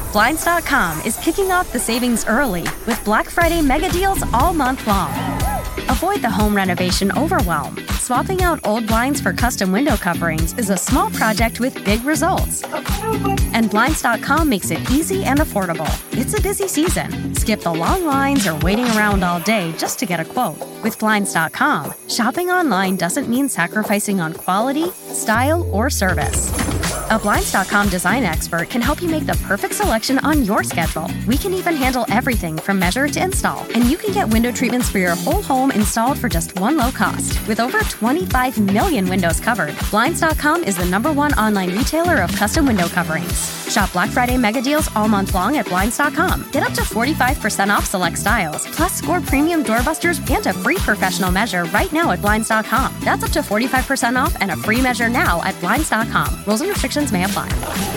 Blinds.com is kicking off the savings early with Black Friday mega deals all month long. Avoid the home renovation overwhelm. Swapping out old blinds for custom window coverings is a small project with big results. And Blinds.com makes it easy and affordable. It's a busy season. Skip the long lines or waiting around all day just to get a quote. With Blinds.com, shopping online doesn't mean sacrificing on quality, style, or service. A Blinds.com design expert can help you make the perfect selection on your schedule. We can even handle everything from measure to install. And you can get window treatments for your whole home installed for just one low cost. With over 25 million windows covered, Blinds.com is the #1 online retailer of custom window coverings. Shop Black Friday mega deals all month long at Blinds.com. Get up to 45% off select styles, plus score premium doorbusters and a free professional measure right now at Blinds.com. That's up to 45% off and a free measure now at Blinds.com. Rules and restrictions may apply.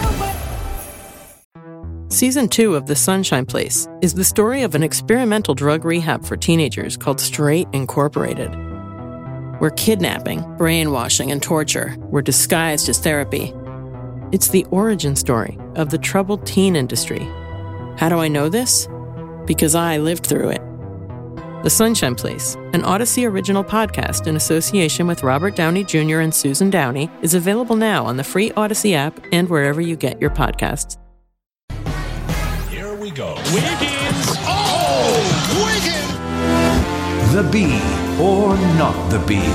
Season 2 of The Sunshine Place is the story of an experimental drug rehab for teenagers called Straight Incorporated, where kidnapping, brainwashing, and torture were disguised as therapy. It's the origin story of the troubled teen industry. How do I know this? Because I lived through it. The Sunshine Place, an Odyssey original podcast in association with Robert Downey Jr. and Susan Downey, is available now on the free Odyssey app and wherever you get your podcasts. Here we go. Wiggins! Oh! Wiggins! The bee or not the bee?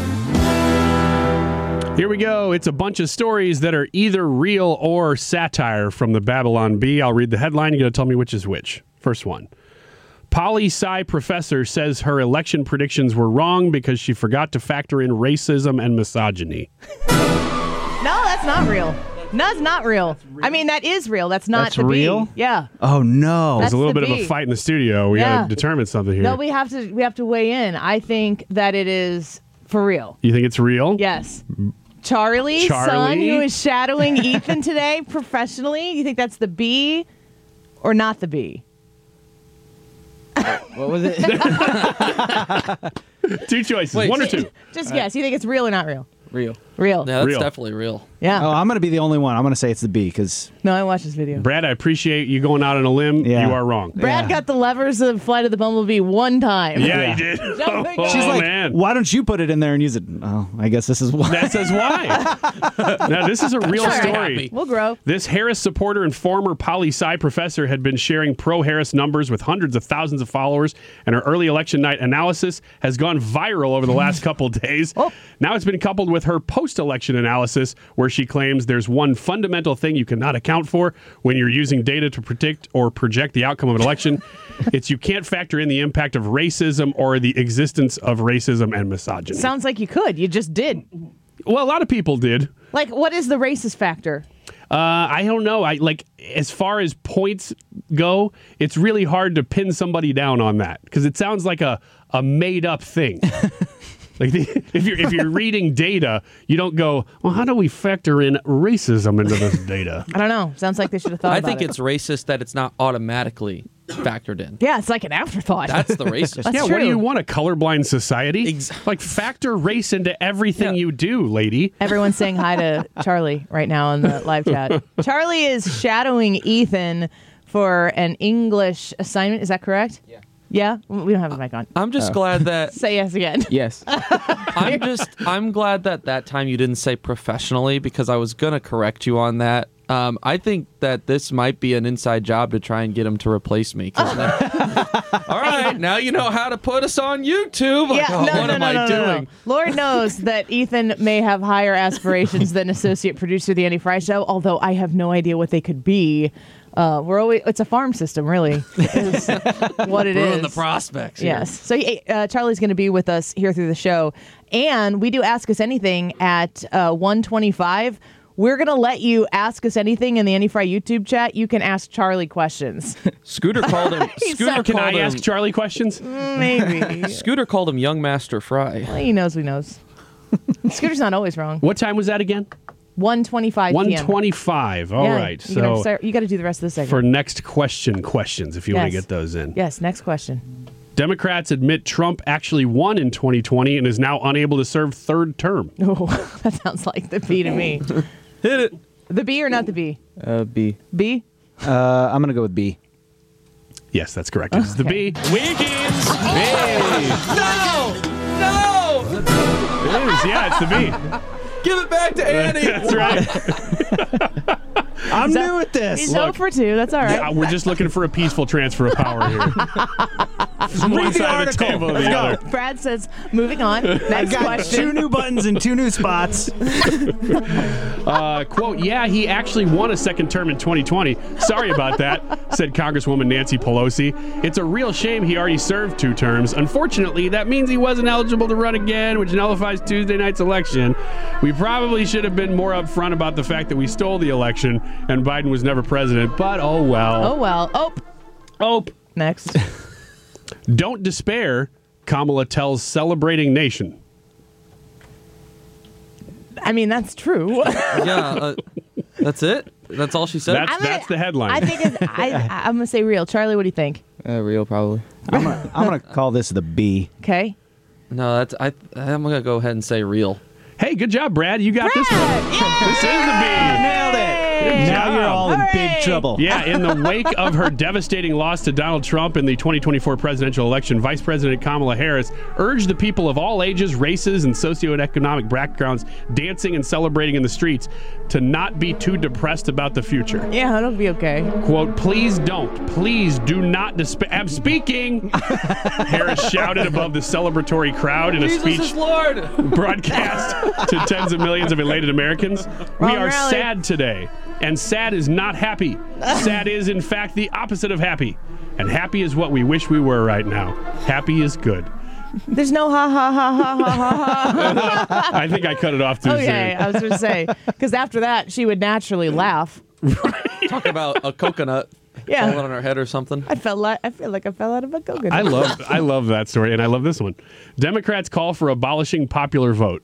Here we go. It's a bunch of stories that are either real or satire from the Babylon Bee. I'll read the headline. You're going to tell me which is which. First one. Poli-sci professor says her election predictions were wrong because she forgot to factor in racism and misogyny. No, that's not real. No, it's not real. I mean, that is real. That's not the real? bee. Yeah. Oh no! There's a little the bit of bee. a fight in the studio. We got to determine something here. No, we have to weigh in. I think that it is for real. You think it's real? Yes. Charlie's son, who is shadowing Ethan today professionally. You think that's the bee or not the bee? What was it? Two choices. Wait, one or two. Just guess. You think it's real or not real? Real. Real. Yeah, that's Real. definitely real. Yeah. Oh, I'm going to be the only one. I'm going to say it's the bee because No, I watched this video. Brad, I appreciate you going out on a limb. Yeah. You are wrong. Brad got the levers of Flight of the Bumblebee one time. Yeah, he did. Jumping Oh, she's like, man. why don't you put it in there and use it? Oh, I guess this is why. That says why. Now, this is a real All right. story. We'll grow. This Harris supporter and former poli-sci professor had been sharing pro-Harris numbers with hundreds of thousands of followers, and her early election night analysis has gone viral over the last couple of days. Oh. Now it's been coupled with her post-election analysis, where she claims there's one fundamental thing you cannot account for when you're using data to predict or project the outcome of an election. It's you can't factor in the impact of racism or the existence of racism and misogyny. Sounds like you could. You just did. Well, a lot of people did. Like, what is the racist factor? I don't know. As far as points go, it's really hard to pin somebody down on that because it sounds like a made up thing. If you're reading data, you don't go, well, how do we factor in racism into this data? I don't know. Sounds like they should have thought I about think it. it's racist that it's not automatically factored in. Yeah, it's like an afterthought. That's the racist. That's yeah, true. what do you want, a colorblind society? Like, factor race into everything you do, lady. Everyone's saying hi to Charlie right now in the live chat. Charlie is shadowing Ethan for an English assignment. Is that correct? Yeah. Yeah? We don't have a mic on. I'm just glad that Say yes again. Yes. I'm glad that time you didn't say professionally because I was gonna correct you on that. I think that this might be an inside job to try and get him to replace me. All right, now you know how to put us on YouTube. Like, Yeah, what no, am I doing? Lord knows that Ethan may have higher aspirations than associate producer of the Andy Fry Show, although I have no idea what they could be. It's a farm system, really, is what it is. Ruin the prospects. here. Yes. So Charlie's going to be with us here through the show. And we do Ask Us Anything at 1:25. We're going to let you ask us anything in the Andy Fry YouTube chat. You can ask Charlie questions. Scooter called him. Can I ask Charlie questions? Maybe. Scooter called him Young Master Fry. Well, he knows we knows. Scooter's not always wrong. What time was that again? 1:25 p.m. 1:25. All right. You So got to do the rest of the segment. for next questions, if you want to Yes. get those in. Yes, next question. Democrats admit Trump actually won in 2020 and is now unable to serve third term. Oh, that sounds like the B to me. Hit it. The B or not the B? B. B? I'm going to go with B. Yes, that's correct. It's the B. Wiggins. Hey. No! It is. Yeah, it's the B. Give it back to Annie. That's right. I'm new at this. He's 0 for 2. That's all right. Yeah, we're just looking for a peaceful transfer of power here. From one Read the side of the article. table to the Let's other. Brad says, moving on. Next Got question. 2 new buttons and 2 new spots. Quote, yeah, he actually won a second term in 2020. Sorry about that, said Congresswoman Nancy Pelosi. It's a real shame he already served 2 terms. Unfortunately, that means he wasn't eligible to run again, which nullifies Tuesday night's election. We probably should have been more upfront about the fact that we stole the election and Biden was never president, but oh well. Oh, well. Oh. Next. Don't despair, Kamala tells celebrating nation. I mean, that's true. Yeah, that's it? That's all she said? That's the headline. I think I'm going to say real. Charlie, what do you think? Real, probably. I'm gonna call this the B. Okay. No, I'm going to go ahead and say real. Hey, good job, Brad. You got this one. Yay! This is the B. Nailed it. Good Now job. you're all in Hooray. big trouble. Yeah, in the wake of her devastating loss to Donald Trump in the 2024 presidential election, Vice President Kamala Harris urged the people of all ages, races, and socioeconomic backgrounds dancing and celebrating in the streets to not be too depressed about the future. Yeah, it'll be okay. Quote, please do not despair. I'm speaking, Harris shouted above the celebratory crowd in a Jesus speech is Lord! broadcast to tens of millions of elated Americans. We Wrong are rally. sad today, and sad is not happy. Sad is, in fact, the opposite of happy. And happy is what we wish we were right now. Happy is good. There's no ha ha ha ha ha ha ha. I think I cut it off too Okay, I was going to say, because after that, she would naturally laugh. Talk about a coconut Yeah. falling on her head or something. I feel like I fell out of a coconut. I love that story, and I love this one. Democrats call for abolishing popular vote.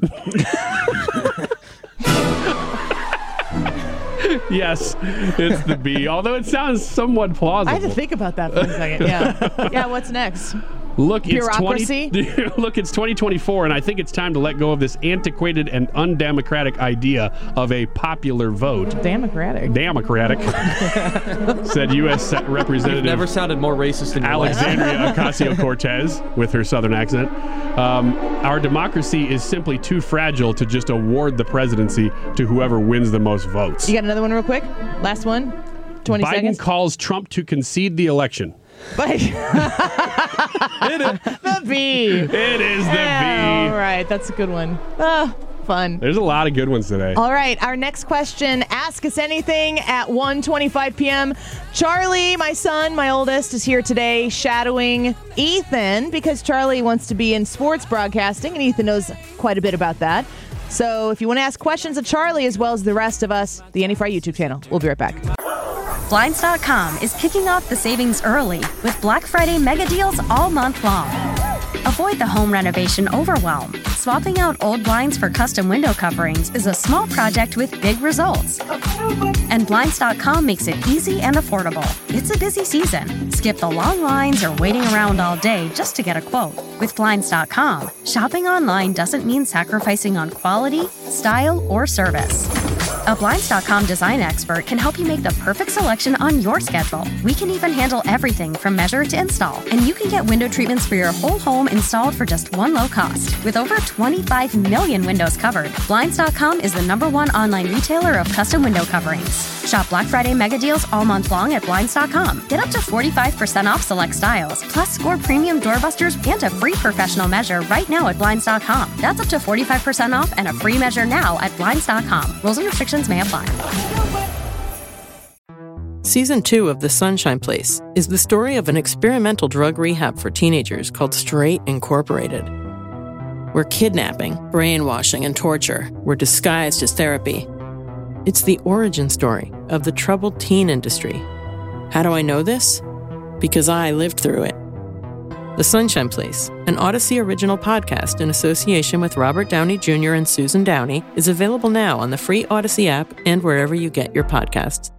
Yes, it's the B, although it sounds somewhat plausible. I had to think about that for a second. Yeah. Yeah, what's next? Look, Bureaucracy? It's 2024, and I think it's time to let go of this antiquated and undemocratic idea of a popular vote. Democratic. Said U.S. Representative Never sounded more racist in your life. Alexandria Ocasio-Cortez with her southern accent. Our democracy is simply too fragile to just award the presidency to whoever wins the most votes. You got another one real quick? Last one? 20 Biden seconds? calls Trump to concede the election. The B. It is the All B. right, that's a good one. Fun. There's a lot of good ones today. All right, our next question, ask us anything at 1:25 p.m. Charlie, my son, my oldest, is here today shadowing Ethan because Charlie wants to be in sports broadcasting, and Ethan knows quite a bit about that. So if you want to ask questions of Charlie as well as the rest of us, the Annie Fry YouTube channel. We'll be right back. Blinds.com is kicking off the savings early with Black Friday mega deals all month long. Avoid the home renovation overwhelm. Swapping out old blinds for custom window coverings is a small project with big results. And Blinds.com makes it easy and affordable. It's a busy season. Skip the long lines or waiting around all day just to get a quote. With Blinds.com, shopping online doesn't mean sacrificing on quality, style, or service. A Blinds.com design expert can help you make the perfect selection on your schedule. We can even handle everything from measure to install. And you can get window treatments for your whole home installed for just one low cost. With over 25 million windows covered, Blinds.com is the #1 online retailer of custom window coverings. Shop Black Friday mega deals all month long at Blinds.com. Get up to 45% off select styles, plus score premium doorbusters and a free professional measure right now at Blinds.com. That's up to 45% off and a free measure now at Blinds.com. Rules and restrictions may apply. Season 2 of The Sunshine Place is the story of an experimental drug rehab for teenagers called Straight Incorporated, where kidnapping, brainwashing, and torture were disguised as therapy. It's the origin story of the troubled teen industry. How do I know this? Because I lived through it. The Sunshine Place, an Odyssey original podcast in association with Robert Downey Jr. and Susan Downey, is available now on the free Odyssey app and wherever you get your podcasts.